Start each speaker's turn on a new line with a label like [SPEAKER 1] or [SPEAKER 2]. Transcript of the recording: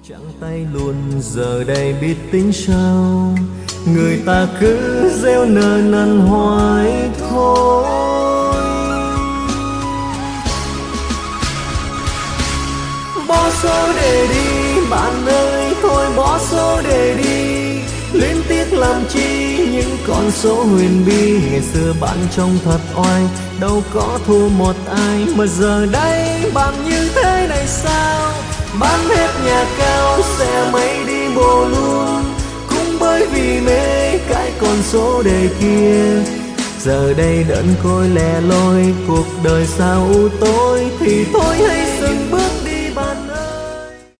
[SPEAKER 1] Chẳng tay luôn giờ đây biết tính sao, người ta cứ gieo nở nần hoài thôi. Bỏ số để đi bạn ơi, thôi bỏ số để đi. Luyến tiếc làm chi những con số huyền bí, ngày xưa bạn trông thật oai, đâu có thua một ai. Mà giờ đây bạn như thế này sao, bán hết nhà cao xe máy đi bộ luôn, cũng bởi vì mê cái con số đề kia. Giờ đây đơn côi lẻ loi, cuộc đời sao u tối, thì thôi hãy dừng bước